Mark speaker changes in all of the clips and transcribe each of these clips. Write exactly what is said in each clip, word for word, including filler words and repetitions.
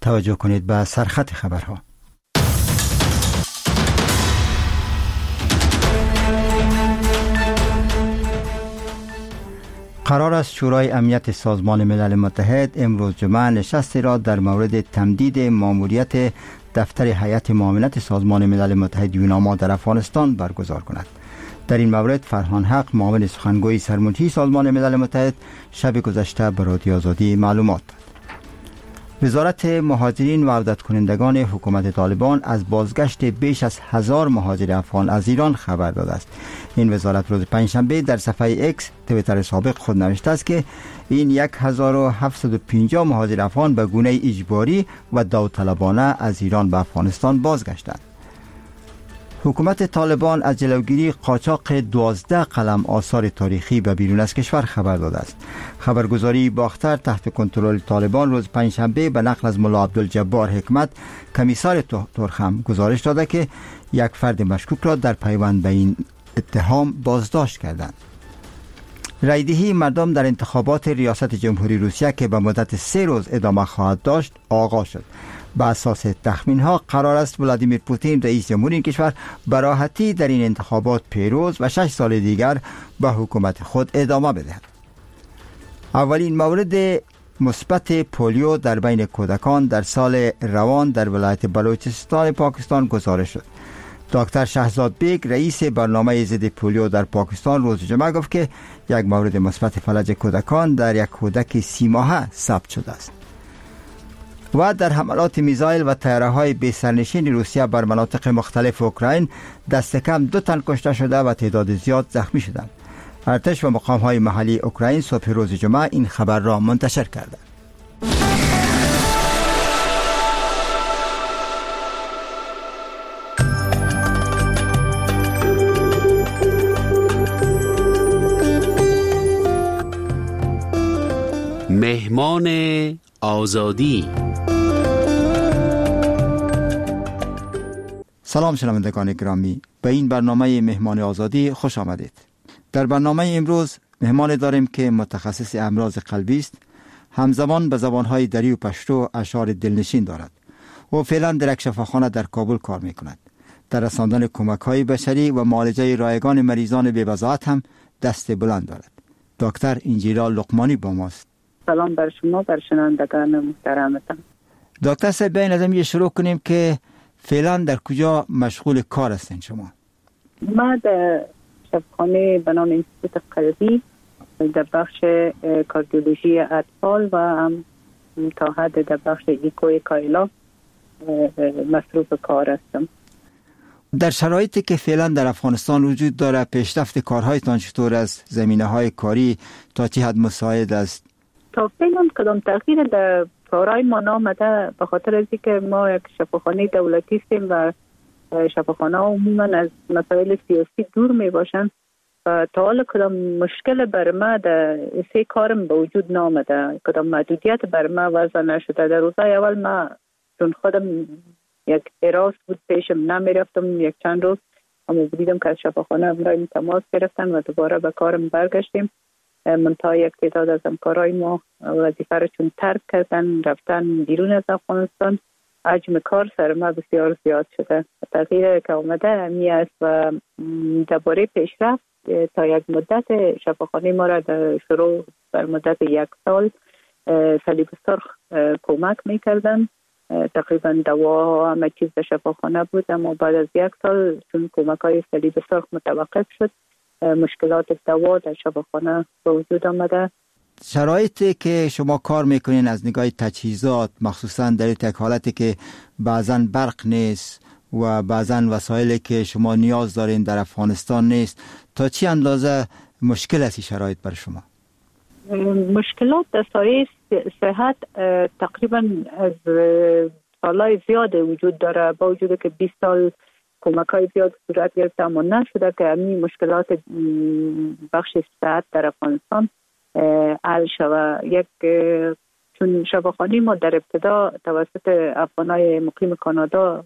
Speaker 1: توجه کنید به سرخط خبرها. قرار است شورای امنیت سازمان ملل متحد امروز جمعه نشستی را در مورد تمدید ماموریت دفتر هیئت معاونت سازمان ملل متحد یوناما در افغانستان برگزار کند. در این مورد فرهان حق، معاون سخنگوی سرمنشی سازمان ملل متحد، شب گذشته به رادیو آزادی معلومات داد. وزارت مهاجرین و عودت کنندگان حکومت طالبان از بازگشت بیش از هزار مهاجر افغان از ایران خبر داده است. این وزارت روز پنجشنبه در صفحه اکس توییتر سابق خود نوشته است که این یک هزار و هفتصد و پنجاه مهاجر افغان به گونه اجباری و داوطلبانه از ایران به افغانستان بازگشتند. حکومت طالبان از جلوگیری قاچاق دوازده قلم آثار تاریخی به بیرون از کشور خبر داده است. خبرگزاری باختر تحت کنترل طالبان روز پنجشنبه به نقل از ملا عبدالجبار حکمت، کمیسار ترخم، گزارش داده که یک فرد مشکوک را در پیوند به این اتهام بازداشت کردند. رایدهی مردم در انتخابات ریاست جمهوری روسیه که به مدت سه روز ادامه خواهد داشت آغاز شد. به اساس تخمین‌ها قرار است ولادیمیر پوتین رئیس جمهور این کشور به راحتی در این انتخابات پیروز و شش سال دیگر به حکومت خود ادامه بدهد. اولین مورد مثبت پولیو در بین کودکان در سال روان در ولایت بلوچستان پاکستان گزارش شد. دکتر شهزاد بیگ، رئیس برنامه ضد پولیو در پاکستان، روز جمعه گفت که یک مورد مثبت فلج کودکان در یک کودک سی ماهه ثبت شده است. و در حملات میزایل و طیاره‌های بی سرنشین روسیه بر مناطق مختلف اوکراین دست کم دو تن کشته شده و تعداد زیاد زخمی شدند. ارتش و مقام‌های محلی اوکراین صبح روز جمعه این خبر را منتشر کردند.
Speaker 2: مهمان آزادی.
Speaker 1: سلام شنوندگان گرامی، به این برنامه مهمان آزادی خوش آمدید. در برنامه امروز مهمان داریم که متخصص امراض قلبی است، همزمان به زبانهای دری و پشتو اشعار دلنشین دارد. او فعلا در یک شفاخانه در کابل کار می کند. در رساندن کمک‌های بشری و معالجه رایگان مریضان بی‌وضاحت هم دست بلند دارد. دکتر انجیلا لقمانی با ماست.
Speaker 3: سلام بر شما، بر شنوندگان محترمتان.
Speaker 1: دکتر صاحب، بیاین از همین شروع کنیم که فعلا در کجا مشغول کار هستین شما؟
Speaker 3: ما در شفاخانه به نام انستیتوت قلبی در بخش کاردیولوژی اطفال و هم تا حد در بخش ایکوی کایلا مصروف کار هستم.
Speaker 1: در شرایطی که فعلا در افغانستان وجود داره، پیشرفت کارهایتان چطور است؟ زمینه‌های کاری تا چه حد مساعد است؟
Speaker 3: تا فعلا کدام تغییر در کارهای ما نامده، به خاطر از اینکه ما یک شفاخانه دولتی هستیم و شفاخانه عموما از مسائل سیاسی دور می باشن و تا حالا کدام مشکل بر ما در سه کارم به وجود نامده، کدام محدودیت بر ما وضع نشده. در روزهای اول ما چون خودم یک اراس بود پیشم نمی رفتم یک چند روز، اما دیدم که از شفاخانه امرای تماس گرفتن و دوباره به کارم برگشتیم. منتها یک تعداد از همکارای ما وظیفه را چون ترک کردن رفتن بیرون از افغانستان، حجم کار سر ما بسیار زیاد شده. تغییر که آمده همی است و درباره پیشرفت تا یک مدت شفاخانه ما را در شروع بر مدت یک سال صلیب سرخ کمک میکردن. تقریبا دوا همه چیز در شفاخانه بود، اما بعد از یک سال چون کمک های صلیب سرخ متوقف شد، مشکلات دوا در شفاخانه به وجود آمده.
Speaker 1: شرایطی که شما کار میکنین از نگاه تجهیزات، مخصوصا در یک حالتی که بعضا برق نیست و بعضا وسایلی که شما نیاز دارین در افغانستان نیست، تا چه اندازه مشکل است شرایط بر شما؟
Speaker 3: مشکلات در سایه صحت تقریبا از سالهای زیاد وجود داره، با وجود که بیست سال کمک های زیاد صورت گرفته اما نشده که همین مشکلات بخش صحت در افغانستان حل شود. یک چون شفاخانه ما در ابتدا توسط افغانای مقیم کانادا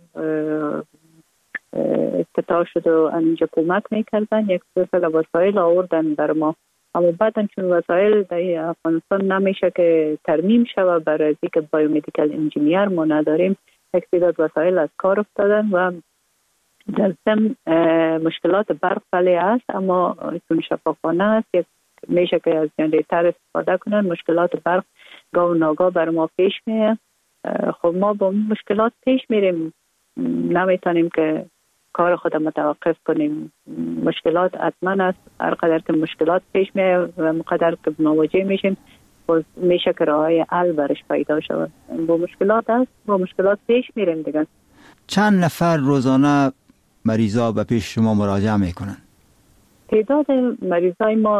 Speaker 3: افتتاح شد و اینجا کمک میکردن، یک سلسله وسایل آوردن بر ما اما بعدن چون وسایل در افغانستان نمیشه که ترمیم شود، برای اینکه بایومدیکال انجینیر ما نداریم، یک تعداد وسایل از کار افتادن و در ضمن مشکلات برق بله است، اما چون شفاخانه است یک میشه که از جنریتر استفاده کنن، مشکلات برق گاه و ناگاه بر ما پیش میه. خب ما با مشکلات پیش میریم، نمیتونیم که کار خود متوقف کنیم. مشکلات حتما است، هر قدر که مشکلات پیش میه و مقدر که مواجه میشیم میشه که راههای حل برش پیدا شود. با مشکلات است، با مشکلات پیش میریم دیگه.
Speaker 1: چند نفر روزانه مریضا به پیش شما مراجعه میکنن؟
Speaker 3: تعداد مریضای ما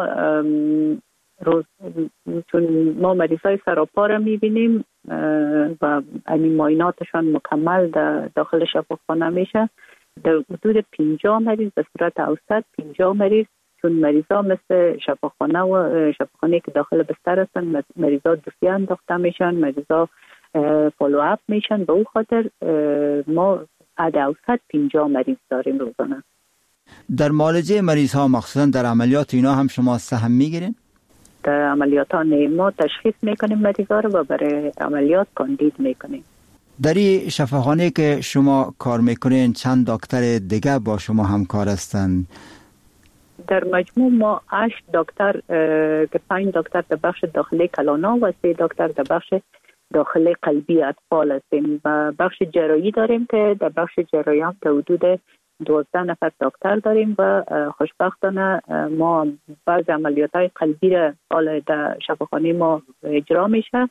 Speaker 3: روز چون ما مریضای سراپا را میبینیم و این معایناتشان مکمل در داخل شفاخانه میشه، در حدود پنجاه مریض به صورت اوسط، پنجاه مریض، چون مریضا مثل شفاخانه و شفاخانه که داخل بستر هستن، مریضا دوسیه انداخته میشن، مریضا فالو اپ میشن. به او خاطر ما عد اوسط پنجاه مریض داریم روزانه.
Speaker 1: در معالجه مریض ها مخصوصا در عملیات اینا هم شما سهم میگیرین؟
Speaker 3: در عملیات ها ما تشخیص میکنیم مریض ها رو و برای عملیات کاندید میکنیم.
Speaker 1: در این شفاخانه که شما کار میکنین چند دکتر دیگه با شما همکار هستند؟
Speaker 3: در مجموع ما هشت دکتر که پنج دکتر در بخش داخلی کلانا و سه دکتر در بخش داخلی قلبی اطفال هستیم و بخش جراحی داریم که در بخش جراحی هم تا حدود دوازده نفر دکتر داریم و خوشبختانه ما بعض عملیات های قلبی را حالا در شفاخانه ما اجرا میشه،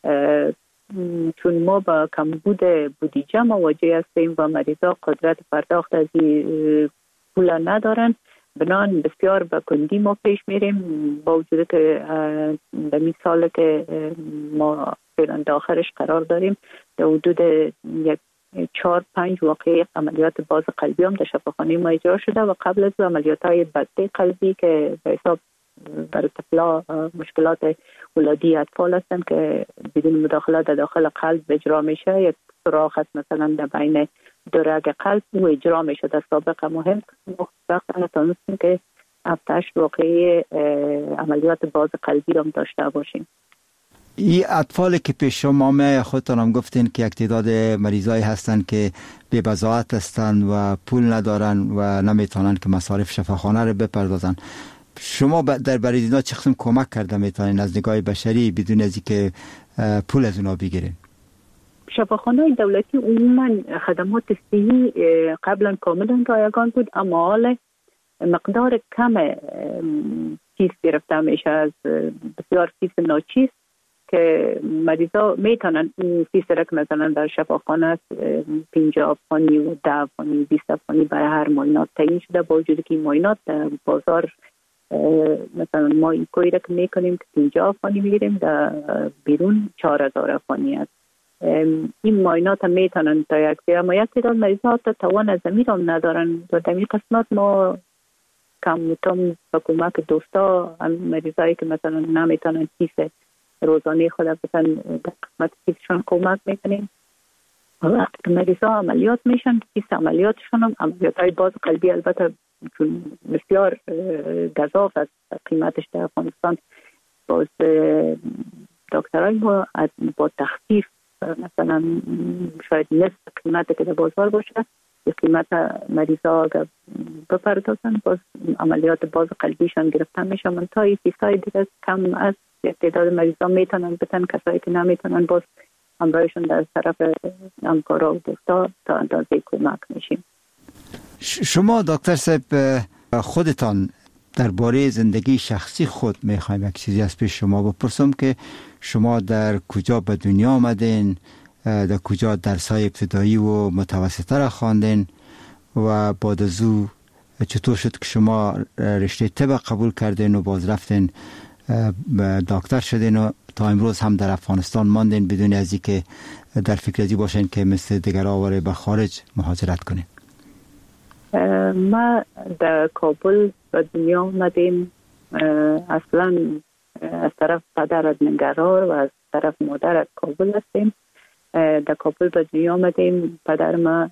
Speaker 3: چون ما با کمبود بودجه مواجه هستیم و مریضا قدرت پرداخت از این پول ندارن، بنان بسیار به کندی ما پیش میریم. با وجود که به مثال که ما فعلا داخلش قرار داریم در حدود یک چهار پنج واقعی عملیات باز قلبی هم در شفاخانه ما اجرا شده و قبل از عملیات های بسته قلبی که به حساب برای طفلا مشکلات ولادی اطفال هستن که بدون مداخله در داخل قلب اجرا میشه، یک سوراخ هست مثلا در بین دو رگ قلب او اجرا میشه. در سابقه مهم وقتا تانستیم که هفتش واقعی عملیات باز قلبی هم داشته باشیم.
Speaker 1: این اطفالی که پیش شما می خودتان هم گفتین که یک تعداد مریضایی هستن که بی بضاعت هستن و پول ندارن و نمیتونن که مصارف شفاخانه رو بپردازن. شما در برای اینا چه قسم کمک کرده میتونین از نگاه بشری بدون از اینکه پول از اونا بگیرین؟
Speaker 3: شفاخانه دولتی عموما خدمات صحی قبلا کاملا رایگان بود، اما حالا مقدار کم فیس گرفته میشه از بسیار فیس ناچیز که مریضا میتونن این فیس را که مثلا در شفاخانه پنجاه افغانی و ده افغانی بیست افغانی برای هر معاینات تعیین شده، با وجود که این معاینات در بازار مثلا ما این کوی را که میکنیم که پنجاه افغانی میگیریم، در بیرون چهار هزار افغانی است. این معاینات هم میتونن تا یک سری، اما یک تعداد مریضا تا توان از زمین هم ندارن و در این قسمت ما کم کم با کمک دوستا مریضایی که مثلا نمیتونن فیس روزانه خود بسن در قسمت فیسشون کمک میکنیم. وقتی که مریضا عملیات میشن فیس عملیاتشون هم عملیات های باز قلبی البته چون بسیار گزاف از قیمتش در افغانستان، باز دکترای ما با تخفیف مثلا شاید نصف قیمت که در بازار باشه یه قیمت مریضا اگر بپردازن باز عملیات باز قلبیشان گرفتن میشه. من تا این فیسای دیگه کم از تعداد مریضا میتونن بتن، کسایی که نمیتونن باز همراهشون در طرف همکارا و دوستا تا اندازه کمک میشیم.
Speaker 1: شما دکتر صاحب خودتان درباره زندگی شخصی خود میخوایم یک چیزی از پیش شما بپرسم که شما در کجا به دنیا آمدین، در کجا درس‌های ابتدایی و متوسطه را خواندین و بعد از او چطور شد که شما رشته طب قبول کردین و باز رفتین دکتر شدین و تا امروز هم در افغانستان ماندین بدون از اینکه در فکر ازی باشین که مثل دیگرها واره به خارج مهاجرت کنین؟
Speaker 3: ما در کابل به دنیا آمدیم. اصلا از طرف پدر از ننگرهار و از طرف مادر از کابل هستیم. در کابل به دنیا آمدیم. پدر ما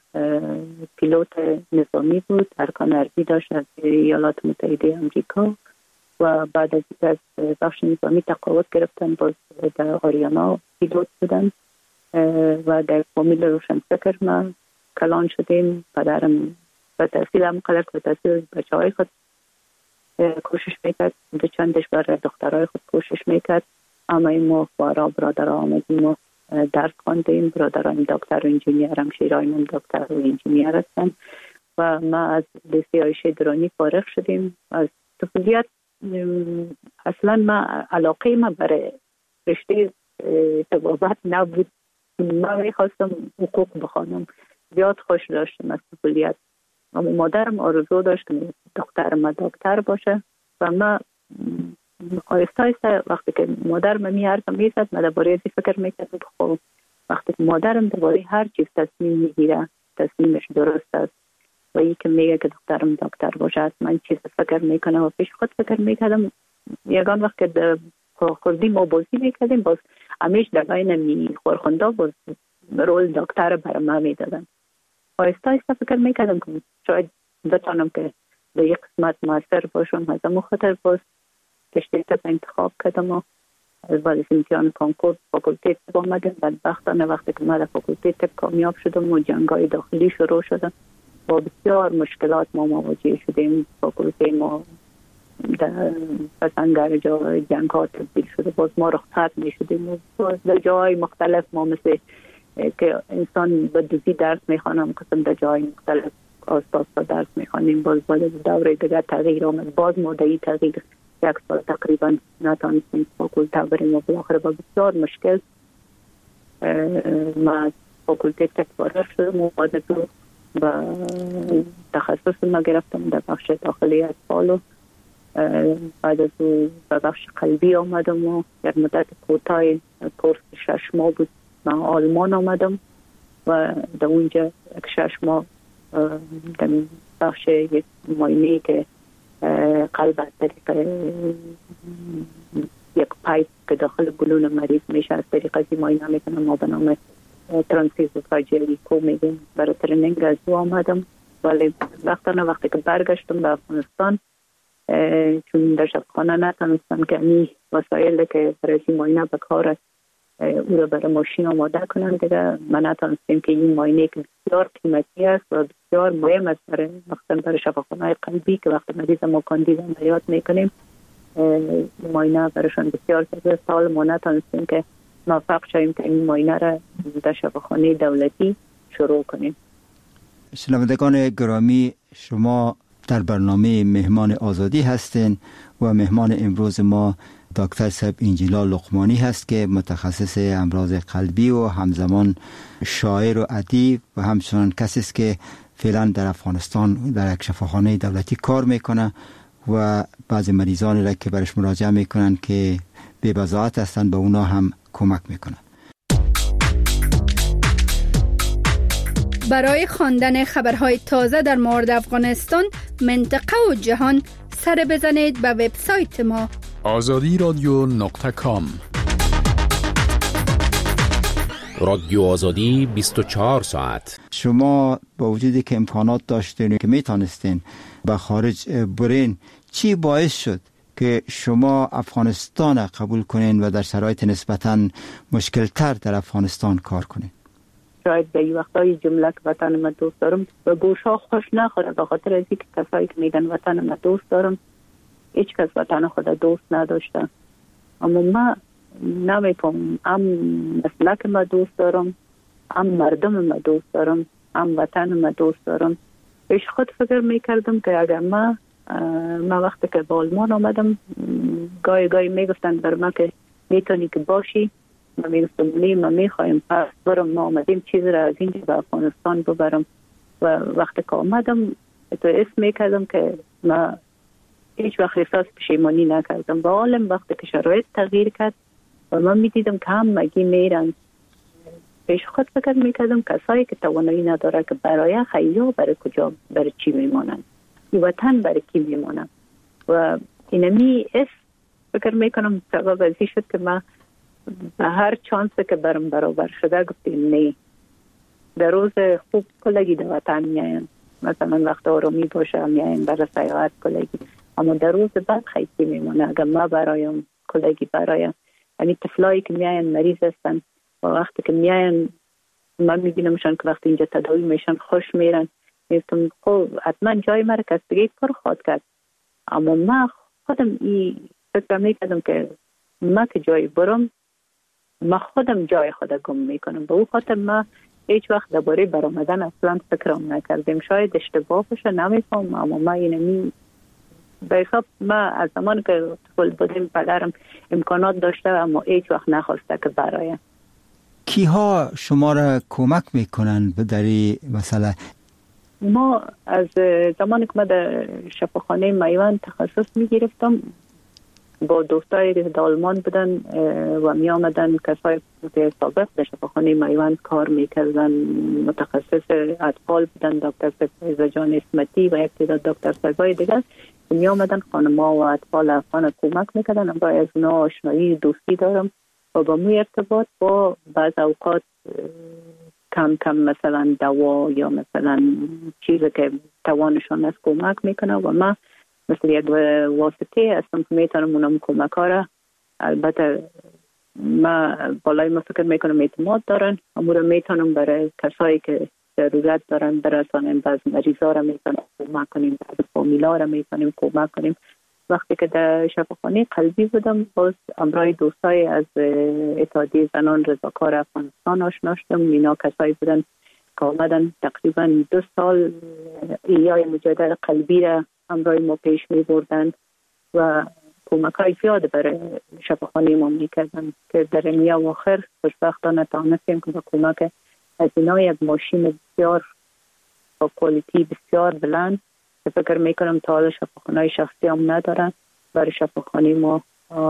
Speaker 3: پیلوت نظامی بود، ارکان ارضی داشت از ایالات متحده امریکا و بعد از اینکه از بخش نظامی تقاعد گرفتن باز در آریانا پیلوت بودن و در فامیل روشنفکر ما کلان شدیم. پدرم به تحصیل هم قدر که به تحصیل بچه های خود کوشش میکرد، دو چندش برای دخترهای خود کوشش میکرد. اما ما خوارا برادر آمدیم و درس خواندیم. برادران دکتر و انجینیر، همشیرایمون دکتر و انجینیر هستن و ما از لیسه عایشه درانی فارغ شدیم. از طفولیت اصلا ما علاقه ما برای رشته طبابت نبود. ما میخواستم حقوق بخوانم، زیاد خوش داشتم از طفولیت. اما مادرم آرزو داشت که دختر ما دکتر باشه و ما آیسته آیسته وقتی که مادرم می حرفم میزد من درباره ازی فکر میکردم. خب وقتی که مادرم درباره هر چیز تصمیم میگیره تصمیمش درست است و ای که میگه که دخترم دکتر باشه من چیز فکر میکنه و پیش خود فکر میکردم. یگان وقت که خودی ما بازی میکردیم باز همیش در بین می خورخونده باز رول دکتر برای ما میدادن. آیسته آیسته فکر میکردم که شاید بتانم که به یک قسمت موثر باشم. از امو خاطر باز رشته طب انتخاب کردم و بعد از امتحان کنکور فاکولته طب آمدم. بدبختانه وقتی که من در فاکولته طب کامیاب شدم و جنگای داخلی شروع شدم با بسیار مشکلات ما مواجه شدیم. فاکولته ما در پسنگر جا جنگ ها تبدیل شده، باز ما رخصت می شدیم و باز در جای مختلف ما مثل که انسان به دوزی درس می خوانم قسم در جای مختلف آسپاس درس می خوانیم. باز باز دوره دیگر تغییر آمد، باز مدعی تغییر یک سال تقریبا نتانستیم فاکولته بریم و بالاخره با بسیار مشکل ما فاکولته طب فارغ شدم و بعد تو و تخصص ما گرفتم در بخش داخلی اطفال و بعد از او به بخش قلبی آمدم و یک مدت کوتاه کورس شش ماه بود من آلمان آمدم و در اونجا یک شش ماه در بخش یک معاینه که قلب از طریق یک پایپ که داخل بلون مریض میشه از طریق از این معاینه میکنم ما به نام ترانسفیوژن کو میگیم. برای ترنینگ از او آمدم ولی وقتانه وقتی که برگشتم به افغانستان چون در شبخانه نتانستم که این وسایل که برای این معاینه به کار است او را برای ماشین آماده کنم دیگه من نتانستیم که این معاینه که بسیار قیمتی است و بسیار مهم است برای مثلا برای شفاخانه قلبی که وقتی مریض ما کاندید عملیات میکنیم معاینه برایشان بسیار زیاد سال ما نتانستیم که موفق شویم که این معاینه را در شفاخانه دولتی شروع کنیم.
Speaker 1: شنوندگان گرامی، شما در برنامه مهمان آزادی هستین و مهمان امروز ما دکتر صاحب انجیلا لقمانی هست که متخصص امراض قلبی و همزمان شاعر و ادیب و همچنان کسی است که فعلا در افغانستان در یک شفاخانه دولتی کار میکنه و بعضی مریضانی را که برش مراجعه میکنن که بی بضاعت هستن به اونا هم کمک میکنه.
Speaker 4: برای خواندن خبرهای تازه در مورد افغانستان، منطقه و جهان سر بزنید به وبسایت ما
Speaker 5: آزادی رادیو نقطه کام.
Speaker 2: رادیو آزادی بیست و چهار ساعت.
Speaker 1: شما با وجودی که امکانات داشتین که میتونستین به خارج برین، چی باعث شد که شما افغانستان قبول کنین و در شرایط نسبتاً مشکل تر در افغانستان کار کنین؟
Speaker 3: شاید به این وقتای جمله که وطن ما دوست دارم به گوشا خوش نخوره، به خاطر از اینکه کسایی که میگن وطن ما دوست دارم هیچ کس وطن خود دوست نداشته. اما ما نمیفهم، هم مسلک ما دوست دارم، هم مردم ما دوست دارم، هم وطن ما دوست دارم. پیش خود فکر میکردم که اگر ما ما وقتی که به آلمان آمدم گاهی گاهی میگفتن بر ما که میتونی که باشی، ما میگفتم نه ما میخوایم پس برم، ما آمدیم چیز را از اینجا به افغانستان ببرم. و وقتی که آمدم تو اسم میکردم که ما هیچ وقت احساس پشیمانی نکردم. با عالم وقتی که شرایط تغییر کرد و من میدیدم که هم مگی میرن، پیش خود فکر میکردم کسایی که توانایی نداره که برای خیلی برای کجا برای چی میمانند، این وطن برای کی میمانند. و اینمی اس فکر میکنم سبب ازی شد که من به هر چانس که برم برابر شده گفتیم نه، در روز خوب کلگی در وطن میاین، مثلا وقت آرامی باشه میاین برای سیاحت کلگی، اما در روز بعد خیلی میمونه. اگر ما برایم کلگی برایم، یعنی طفلایی که میاین مریض هستن و وقتی که میاین من میبینمشان که وقتی اینجا تداوی میشن خوش میرن، میگم خب حتما جای مرا کسبگی پر خواهد کرد. اما من خودم این فکر میکردم که ما که جای برم ما خودم جای خودم گم میکنم. به او خاطر ما هیچ وقت درباره برآمدن اصلا فکرم نکردیم. شاید اشتباه باشه نمیفهم، اما ما اینمی به حساب ما از زمان که طفل بودیم پدرم امکانات داشته اما هیچ وقت نخواسته که برایم.
Speaker 1: کیها شما را کمک میکنن به دری مسئله؟
Speaker 3: ما از زمانی که ما در شفاخانه میوان تخصص میگرفتم با دوستای در آلمان بودن و می آمدن کسای سابق در شفاخانه میوان کار میکردن، متخصص اطفال بودن، دکتر فیضا جان اسمتی و یک تعداد دکتر سگای دیگر می آمدن خانم‌ها و اطفال افغان کمک میکردن. با از اونا آشنایی دوستی دارم و با می ارتباط با بعض اوقات کم کم مثلا دوا یا مثلا چیزی که توانشان از کمک میکنه و ما مثل یک واسطه هستم که میتونم اونم کمک ها را، البته ما بالای ما فکر میکنم اعتماد دارن، اما رو میتونم برای کسایی که ضرورت دارن برسانیم. بعض مریضا را میتونم کمک کنیم، بعض فامیلا را میتونیم کمک کنیم. وقتی که در شفاخانه قلبی بودم باز امرای دوستای از اتحادیه زنان رضاکار افغانستان آشنا شدم. اینا کسایی بودن که آمدن تقریبا دو سال ایای مجدد قلبی را امرای ما پیش می بردن و کمک های زیاد برای شفاخانه ما می کردن که در نیا و آخر خوشبختانه تانستیم که با کمک از اینا یک ماشین بسیار با کوالیتی بسیار بلند که فکر میکنم تا حالا شفاخانه شخصی هم ندارن برای شفاخانه ما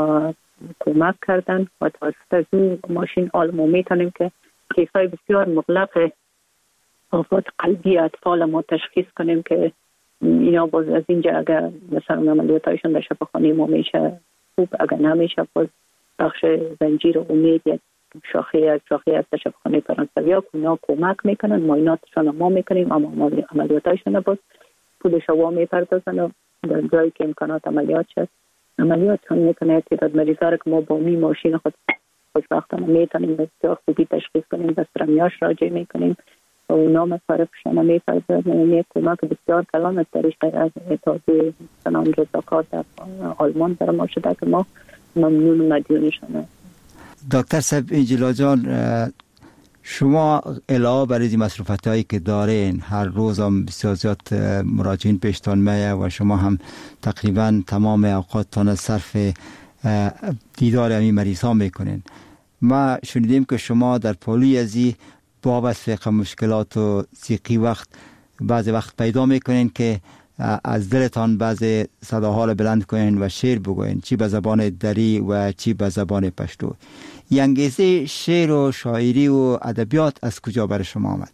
Speaker 3: کمک کردن و توسط از این ماشین حال ما میتونیم که کیسای بسیار مغلق آفات قلبی اطفال ما تشخیص کنیم که اینا باز از اینجا اگر مثلا عملیاتایشون در شفاخانه ما میشه خوب، اگر نمیشه باز بخش زنجیر امید یک شاخه از شاخه از شفاخانه فرانسویا که اینا کمک میکنن، معایناتشون ما میکنیم اما عملیاتایشون باز پولش ها میپردازن و در جایی که امکانات عملیات شد عملیاتشون میکنه. تعداد مریضا را که ما با می ماشین خود خوشبختانه میتونیم بسیار خوبی تشخیص کنیم، به سرمیاش راجع میکنیم و اونا مصارفشان میپردازن. یک کمک بسیار کلان از طریق از اتحادیه زنان رضاکار در آلمان در ما شده که ما ممنون و مدیونشانه.
Speaker 1: دکتر صاحب انجلا جان، شما علاوه بر این مصروفات هایی که دارین هر روز هم بسیار زیاد مراجعین پیشتان میه و شما هم تقریبا تمام اوقاتتان صرف دیدار همین مریض ها میکنین. ما شنیدیم که شما در پالوی ازی بابت فقه مشکلات و سیقی وقت بعضی وقت پیدا میکنین که از دلتان بعضی صداها رو بلند کنین و شعر بگوین، چی به زبان دری و چی به زبان پشتو. این انگیزه شعر و شاعری و ادبیات از کجا برای شما آمد؟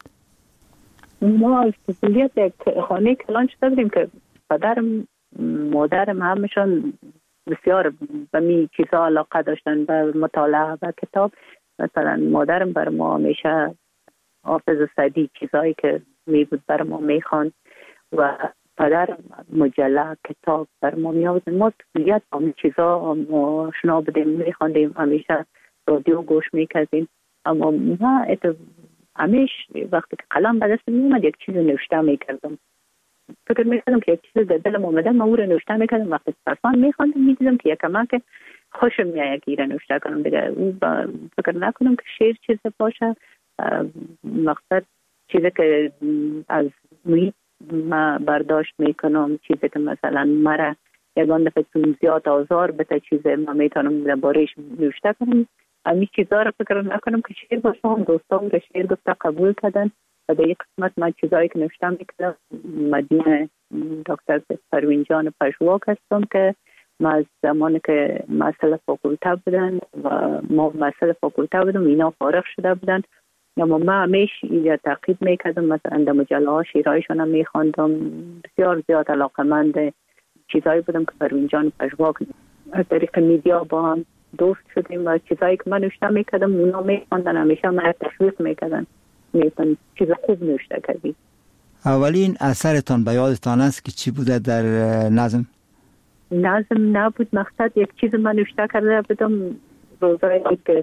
Speaker 3: ما از کلیت یک خانه کلان شده بودیم که پدرم مادرم همشان بسیار به می چیزا علاقه داشتن، به مطالعه و کتاب. مثلا مادرم بر ما همیشه حافظ سعدی چیزایی که می بود بر ما می خواند و پدرم مجله کتاب بر ما می آورد. ما کلیت همین چیزا آشنا بودیم، می خواندیم، همیشه رادیو گوش می کردیم. اما ما همیشه وقتی که قلم به دست می اومد یک چیز نوشته می کردم. فکر می کردم که یک چیز در دلم اومده من او رو نوشته می کردم. وقتی پسان می خواندم می دیدم که یک کمک خوشم میاد که ایره نوشته کنم دیگه. او فکر نکنم که شعر چیز باشه، مقصد چیزی که از محیط ما برداشت میکنم، چیزی که مثلا مرا یکان دفعه چون زیاد آزار بده چیزی ما میتونم درباره‌اش نوشته کنم. همین چیزا رو فکر نکنم که شعر باشه. هم دوستان رو شعر گفته قبول کردن و در یک قسمت من چیزایی که نوشته میکردم مدیون دکتر پروین جان پژواک هستم که ما از زمانی که مسئله فاکولته بودن و ما مسئله فاکولته بودم اینا فارغ شده بودن، اما ما همیشه یا تعقیب میکردم. مثلا در مجله ها شیرایشون هم میخواندم. بسیار زیاد علاقمند چیزایی بودم که پروین جان پژواک از طریق میدیا با هم دوست شدیم و چیزایی که من نوشته میکردم اونا میخواندن، همیشه من تشویق میکردن، میگفتن چیز خوب نوشته کردی.
Speaker 1: اولین اثرتان به یادتان است که چی بوده در نظم؟
Speaker 3: نظم نبود. مقصد یک چیز من نوشته کرده بودم روزایی که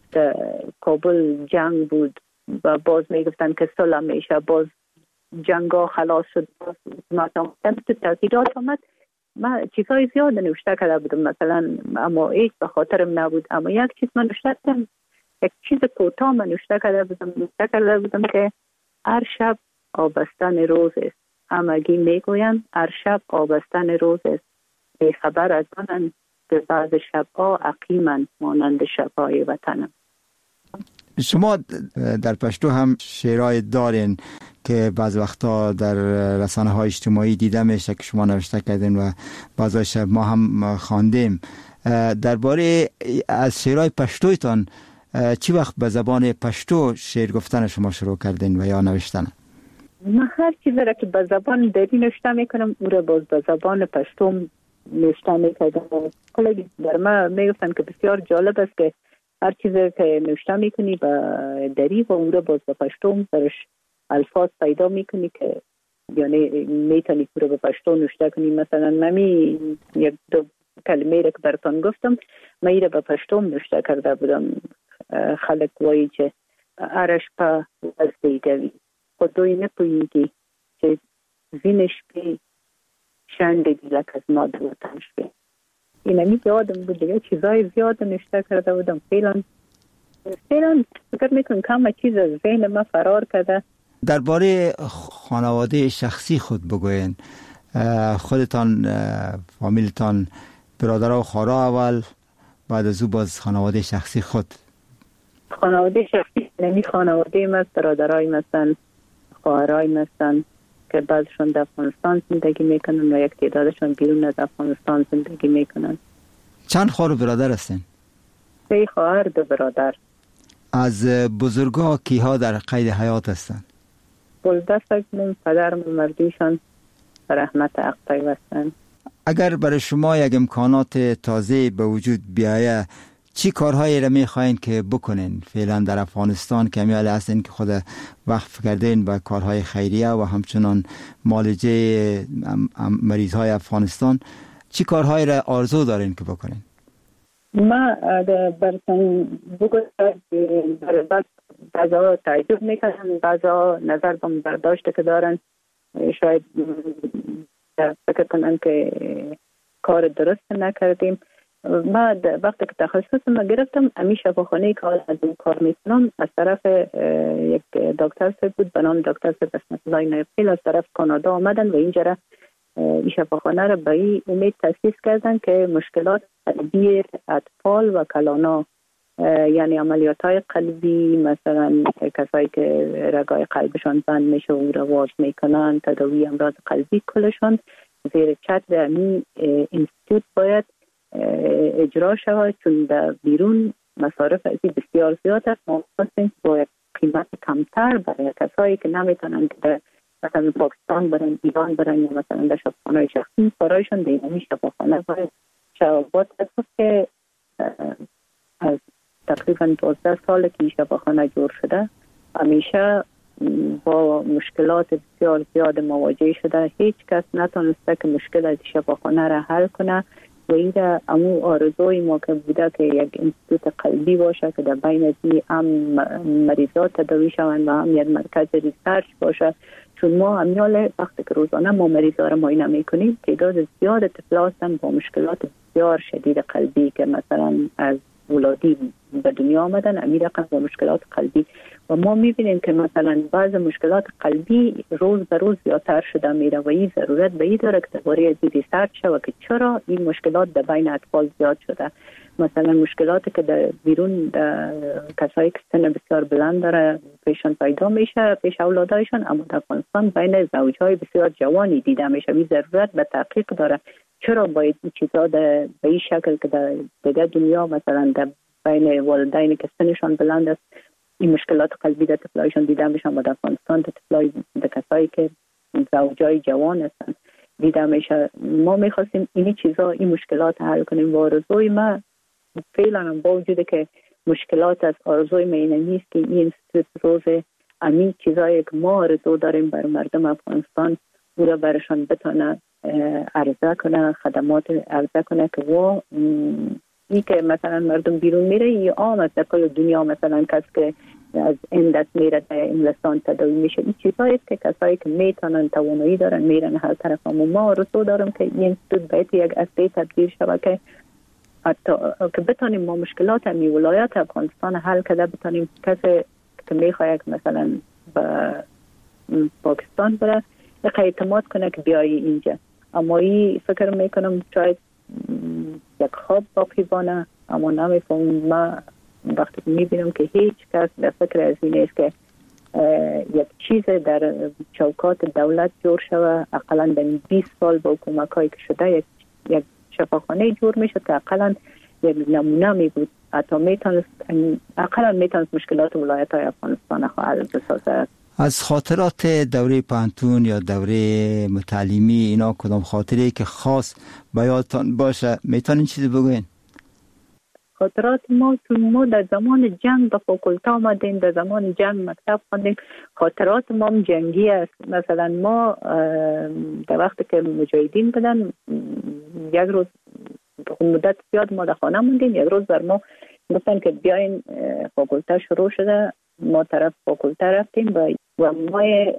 Speaker 3: کابل جنگ بود و باز میگفتن که صلح میشه، باز جنگ ها خلاص شد، باز مثلا تو تغییرات آمد. من چیزهای زیاد نوشته کرده بودم مثلا، اما هیچ به خاطرم نبود. اما یک چیز من نوشته کردم، یک چیز کوتاه من نوشته کرده بودم نوشته کرده بودم که هر شب آبستن روز است. همگی میگویند هر شب آبستن روز است. بیخبر از آنند که بعض شبها عقیمند مانند شبهای وطنم.
Speaker 1: شما در پشتو هم شعرهای دارین که بعض وقتا در رسانه های اجتماعی دیده میشه که شما نوشته کردین و بعضی شب ما هم خواندیم. درباره از شعرهای پشتویتان چی وقت به زبان پشتو شعر گفتن شما شروع کردین و یا نوشتن؟
Speaker 3: من هر چیزی را که به زبان دری نوشته میکنم او را باز به زبان پشتو نوشته میکردم. کلی در ما میگفتن که بسیار جالب است که هر چیزی که نوشته میکنی به دری و او را باز به پشتو برش الفاظ پیدا میکنی که یعنی میتونی او را به پشتو نوشته کنی. مثلا نمی یک دو کلمه را که براتون گفتم من ای را به پشتو نوشته کرده بودم. خلق وایی که ارش پا از دیگوی خودوی نپوییدی که زینش بی شندگی لک از ما دوتنش بی. این همی یادم بود دیگه چیزای زیاد نوشته کرده بودم. فعلا فعلا فکر میکنم کم چیز از ذهن ما فرار کرده.
Speaker 1: درباره خانواده شخصی خود بگوین. خودتان فامیلتان برادرها و خواهرها اول، بعد از او باز خانواده شخصی خود.
Speaker 3: خانواده شخصی نمی خانواده ما برادرای مثلا خواهرای مثلا که بعضشون در افغانستان زندگی میکنن و یک تعدادشون بیرون از افغانستان زندگی میکنن.
Speaker 1: چند خواهر و برادر هستین؟
Speaker 3: سه خواهر دو برادر.
Speaker 1: از بزرگا کیها در قید حیات هستن؟
Speaker 3: بلده سگمون پدرم مردیشان رحمت حق پیوستن.
Speaker 1: اگر برای شما یک امکانات تازه به وجود بیایه چی کارهایی را میخواین که بکنین فعلا در افغانستان که همیالی هستین که خود وقف کردین به کارهای خیریه و همچنان معالجه مریض های افغانستان، چی کارهایی را آرزو دارین که بکنین؟
Speaker 3: ما برسن بگوید بعضا تعجب میکنن، بعضا نظر بم برداشته که دارن، شاید فکر کنن که کار درست نکردیم. ما وقتی که تخصص ما گرفتم امی شفاخانه که از اون کار میکنم از طرف یک دکتر صاحب بود به نام دکتر صاحب اسمت الله نایبخیل از طرف کانادا آمدن و اینجا را این شفاخانه را به این امید تاسیس کردن که مشکلات قلبی اطفال و کلانا، یعنی عملیات های قلبی، مثلا کسایی که رگای قلبشان بند میشه و را واز میکنن، تداوی امراض قلبی کلشان زیر چتر امی انستیتوت باید اجرا شود، چون در بیرون مصارف ازی بسیار زیاد است. ما خواستیم با قیمت کمتر برای کسایی که نمیتونن که مثلا پاکستان برن، ایران برن یا مثلا در شفاخانه شخصی کارایشون دینامی شفاخانه باید شوابات هست که از تقریبا دوازده سال که این شفاخانه جور شده همیشه با مشکلات بسیار زیاد مواجه شده. هیچ کس نتونسته که مشکل از شفاخانه را حل کنه و این امو آرزوی ما که بوده که یک انستیتوت قلبی باشه که در بین ازی هم مریضات تداوی شوند و هم یک مرکز ریسرچ باشه، چون ما همیال وقتی که روزانه ما مریضا را معاینه میکنیم تعداد زیاد طفلا هستن با مشکلات بسیار شدید قلبی که مثلا از ولادی به دنیا آمدن امی رقم با مشکلات قلبی و ما میبینیم که مثلا بعض مشکلات قلبی روز به روز زیادتر شده میره و این ضرورت به این داره که درباره از ریسرچ شود که چرا این مشکلات در بین اطفال زیاد شده. مثلا مشکلاتی که در بیرون کسایی که سن بسیار بلند داره پیشان پیدا میشه پیش اولادایشان، اما در افغانستان بین زوجهای بسیار جوانی دیده میشه. این ضرورت به تحقیق داره چرا باید این چیزا به این شکل که در دیگه دنیا مثلا در بین والدین که سنشان بلند است این مشکلات قلبی در طفلایشان دیده میشه، و در افغانستان در طفلای در کسایی که زوجای جوان هستن دیده میشه. ما میخواستیم این چیزا این مشکلات حل کنیم و آرزوی ما فعلا با وجود که مشکلات از آرزوی ما اینه نیست که این انستیتوت روز همین چیزایی که ما آرزو داریم بر مردم افغانستان او را برشان بتانه عرضه کنه، خدمات عرضه کنه که و این که مثلا مردم بیرون میره یا عام است در کل دنیا، مثلا کسی که از این دست میره در انگلستان تداوی میشه، این چیزایی که کسایی که میتونن توانایی دارن میرن هر طرف. اما ما رسو دارم که این انستیتوت باید یک اصلی تبدیل شود که حتی که بتانیم ما مشکلات می ولایت افغانستان حل کرده، بتانیم کسی که میخواد مثلا به پاکستان بره اعتماد کنه که بیایی اینجا. اما این فکر میکنم شاید یک خواب باقی بانه، اما نمیفهم. ما وقتی میبینم که هیچ کس به فکر از این است که یک چیز در چوکات دولت جور شوه، اقلا در بیست سال با کمک هایی که شده یک, یک شفاخانه جور میشد که اقلا یک نمونه می بود، حتی میتونست اقلا میتونست مشکلات ولایت های افغانستان حل بسازه.
Speaker 1: از خاطرات دوره پانتون یا دوره متعلیمی اینا کدام خاطره که خاص بیاتان باشه میتونین چیزی بگوین؟
Speaker 3: خاطرات ما چون ما در زمان جنگ به فاکولته آمدیم، در زمان جنگ مکتب خوندیم، خاطرات ما هم جنگی است. مثلا ما در وقتی که مجاهدین بودن یک روز مدت زیاد ما در خانه موندیم، یک روز بر ما گفتن که بیاین فاکولته شروع شده، ما طرف فاکولته رفتیم و و ما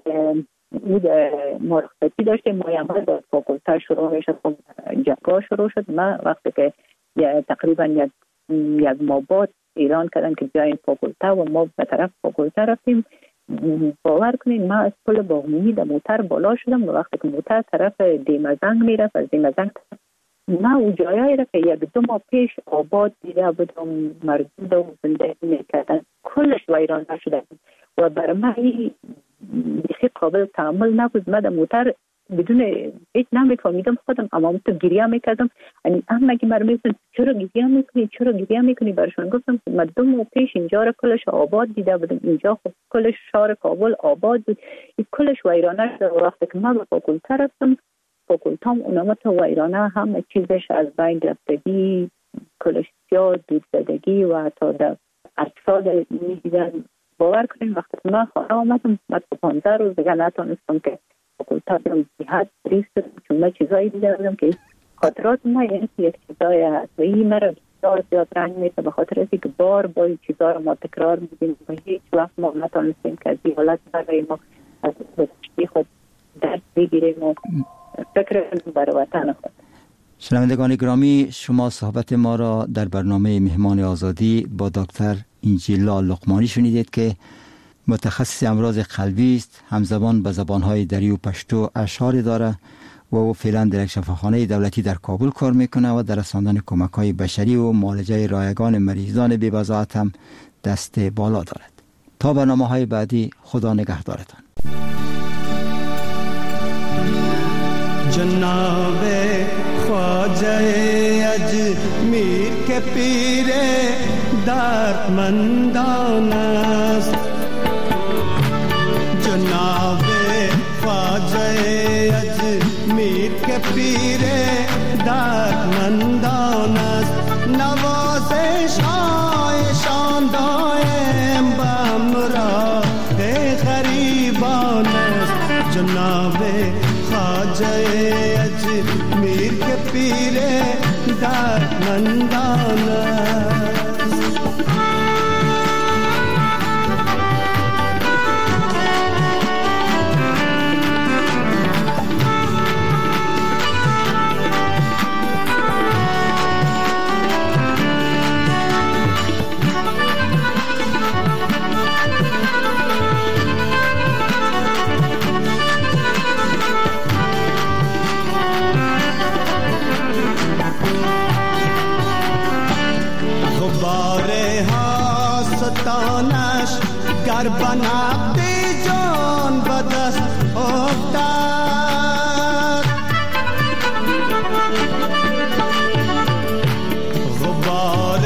Speaker 3: ما رخصتی داشتیم، ما هم باید فاکولته شروع شد، جنگا شروع شد. ما وقتی که تقریبا یک یک ماه بعد اعلان کردن که بیاین فاکولته و ما به طرف فاکولته رفتیم، باور کنین ما از پل باغنومی در موتر بالا شدم و وقتی که موتر طرف دیمزنگ میرفت، از دیمزنگ ما او جایایی را که یک دو ماه پیش آباد دیده بودم مردود و زندگی میکردن کلش ویران شده و برای من این بیخی قابل تعامل نبود. من در موتر بدون هیچ نمیفهمیدم خودم، اما تو گریه میکردم. یعنی اما که مرا میگفتن چرا گریه میکنی چرا گریه میکنی برشون گفتم که من دو ماه پیش اینجا را کلش آباد دیده بودم، اینجا خود کلش شهر کابل آباد بود، این کلش ویرانه شده. وقتی که من به فاکولته رفتم، فاکولتام اونمت ویرانه همه چیزش از بین رفتگی، کلش سیاه، دود زدگی و حتی در اطفال میدیدن. باور کنیم وقتی من خانه آمدم من پانزده روز دیگه نتونستم که فاکولته برم جهت ریست، چون من چیزایی دیده بودم که خاطرات ما یعنی یک چیزایی هست و این مرا بسیار زیاد رنج میده، به خاطر اینکه که بار بار این چیزا رو ما تکرار میدیم و هیچ وقت ما نتونستیم که از این حالت برای ما از گذشته خود درس بگیریم و فکر برای وطن خود.
Speaker 1: شنوندگان گرامی، شما صحبت ما را در برنامه مهمان آزادی با دکتر انجیلا لقمانی شنیدید که متخصص امراض قلبی است، همزبان به زبانهای دری و پشتو اشعار داره و او فعلا در یک شفاخانه دولتی در کابل کار میکنه و در رساندن کمک‌های بشری و معالجه رایگان مریضان بی‌وضاحت هم دست بالا دارد. تا برنامه‌های بعدی، خدا نگهدارتان.
Speaker 6: جناب خواجه اجمیر کے پیر دردمندان است، جناب خواجه اجمیر کے پیر دردمندان است، نوازش هایشان دائم به همراه غریبان است، جناب خواجه اجمیر کے پیر دردمندان است. گر بنابی جان بدست افتاد، غبار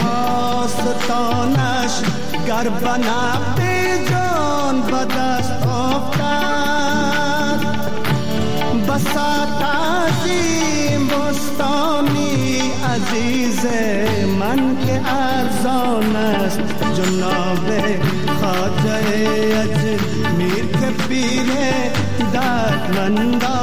Speaker 6: هاستانش گر بنابی جان بدست افتاد، بساط عظیم بستانی عزیز من که ارزان است، جناب خواجه اجمیر کے پیر دردمندان